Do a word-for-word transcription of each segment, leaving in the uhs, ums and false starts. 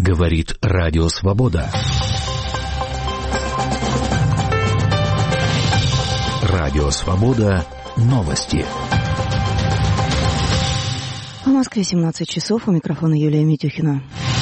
Говорит Радио Свобода. Радио Свобода. Новости. В Москве семнадцать часов. У микрофона Юлия Митюхина.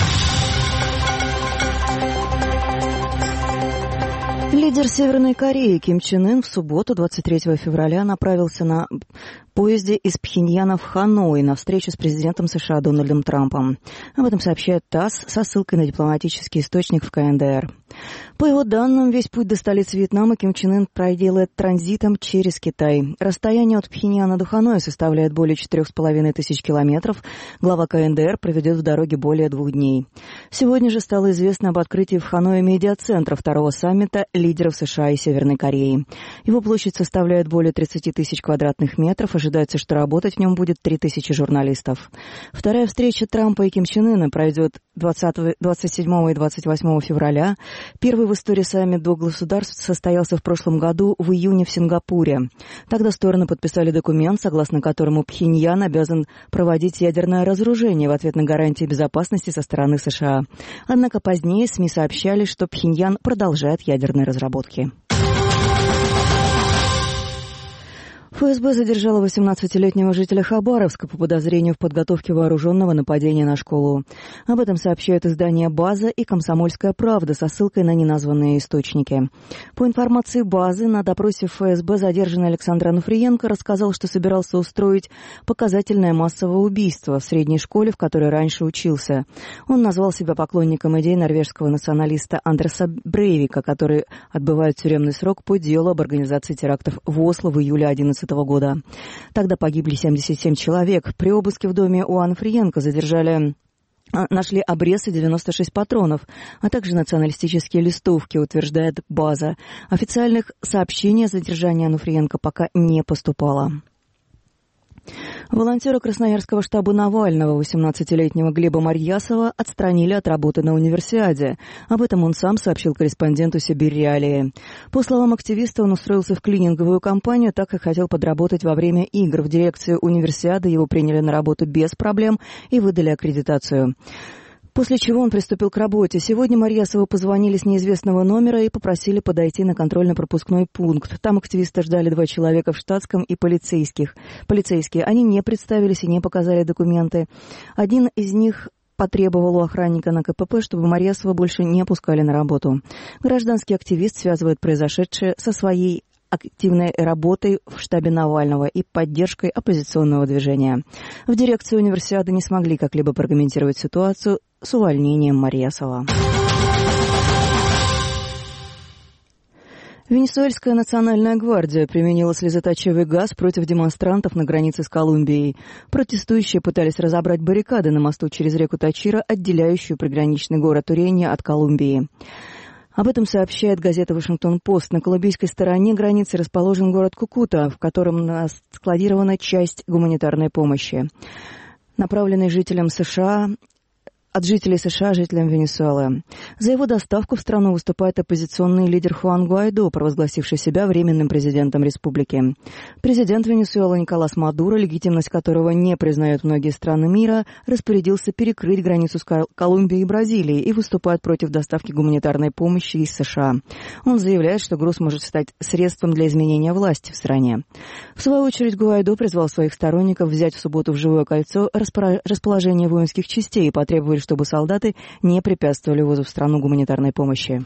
Лидер Северной Кореи Ким Чен Ын в субботу, двадцать третьего февраля, направился на поезде из Пхеньяна в Ханой на встречу с президентом США Дональдом Трампом. Об этом сообщает ТАСС со ссылкой на дипломатический источник в ка эн дэ эр. По его данным, весь путь до столицы Вьетнама Ким Чен Ын проделает транзитом через Китай. Расстояние от Пхеньяна до Ханоя составляет более четырех с половиной тысяч километров. Глава ка эн дэ эр проведет в дороге более двух дней. Сегодня же стало известно об открытии в Ханое медиацентра второго саммита лидеров США и Северной Кореи. Его площадь составляет более тридцати тысяч квадратных метров. Ожидается, что работать в нем будет три тысячи журналистов. Вторая встреча Трампа и Ким Чен Ына пройдет двадцатого, двадцать седьмого и двадцать восьмого февраля. Первый в истории саммит двух государств состоялся в прошлом году в июне в Сингапуре. Тогда стороны подписали документ, согласно которому Пхеньян обязан проводить ядерное разоружение в ответ на гарантии безопасности со стороны США. Однако позднее СМИ сообщали, что Пхеньян продолжает ядерные разработки. эф эс бэ задержала восемнадцатилетнего жителя Хабаровска по подозрению в подготовке вооруженного нападения на школу. Об этом сообщают издания «База» и «Комсомольская правда» со ссылкой на неназванные источники. По информации «Базы», на допросе эф эс бэ задержанный Александр Ануфриенко рассказал, что собирался устроить показательное массовое убийство в средней школе, в которой раньше учился. Он назвал себя поклонником идей норвежского националиста Андреса Брейвика, который отбывает тюремный срок по делу об организации терактов в Осло в июле две тысячи одиннадцатого года. Тогда погибли семьдесят семь человек. При обыске в доме у Ануфриенко задержали... Нашли обрез и девяносто шесть патронов, а также националистические листовки, утверждает «База». Официальных сообщений о задержании Ануфриенко пока не поступало. Волонтера Красноярского штаба Навального, восемнадцатилетнего Глеба Марьясова, отстранили от работы на универсиаде. Об этом он сам сообщил корреспонденту «Сибирь Реалии». По словам активиста, он устроился в клининговую компанию, так как хотел подработать во время игр. В дирекцию универсиады его приняли на работу без проблем и выдали аккредитацию. После чего он приступил к работе. Сегодня Марьясову позвонили с неизвестного номера и попросили подойти на контрольно-пропускной пункт. Там активиста ждали два человека в штатском и полицейских. Полицейские. Они не представились и не показали документы. Один из них потребовал у охранника на ка пэ пэ, чтобы Марьясова больше не пускали на работу. Гражданский активист связывает произошедшее со своей активной работой в штабе Навального и поддержкой оппозиционного движения. В дирекции универсиады не смогли как-либо прокомментировать ситуацию с увольнением Марьясова. Венесуэльская национальная гвардия применила слезоточивый газ против демонстрантов на границе с Колумбией. Протестующие пытались разобрать баррикады на мосту через реку Тачира, отделяющую приграничный город Уренья от Колумбии. Об этом сообщает газета «Вашингтон-Пост». На колумбийской стороне границы расположен город Кукута, в котором складирована часть гуманитарной помощи, направленной жителям США, от жителей США жителям Венесуэлы. За его доставку в страну выступает оппозиционный лидер Хуан Гуайдо, провозгласивший себя временным президентом республики. Президент Венесуэлы Николас Мадуро, легитимность которого не признают многие страны мира, распорядился перекрыть границу с Колумбией и Бразилией и выступает против доставки гуманитарной помощи из США. Он заявляет, что груз может стать средством для изменения власти в стране. В свою очередь Гуайдо призвал своих сторонников взять в субботу в живое кольцо расположение воинских частей и потребовали, чтобы солдаты не препятствовали ввозу в страну гуманитарной помощи.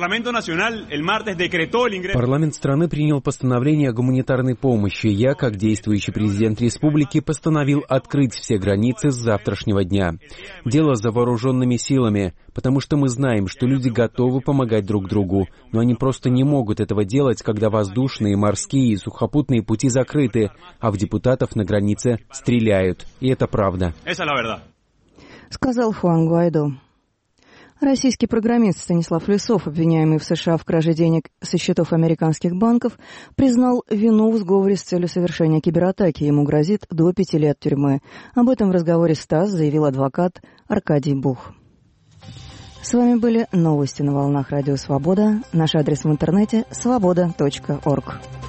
Парламент страны принял постановление о гуманитарной помощи. Я, как действующий президент республики, постановил открыть все границы с завтрашнего дня. Дело за вооруженными силами, потому что мы знаем, что люди готовы помогать друг другу, но они просто не могут этого делать, когда воздушные, морские и сухопутные пути закрыты, а в депутатов на границе стреляют. И это правда. Сказал Хуан Гуайдо. Российский программист Станислав Лесов, обвиняемый в США в краже денег со счетов американских банков, признал вину в сговоре с целью совершения кибератаки. Ему грозит до пяти лет тюрьмы. Об этом в разговоре с ТАСС заявил адвокат Аркадий Бух. С вами были новости на волнах Радио Свобода. Наш адрес в интернете свобода точка орг.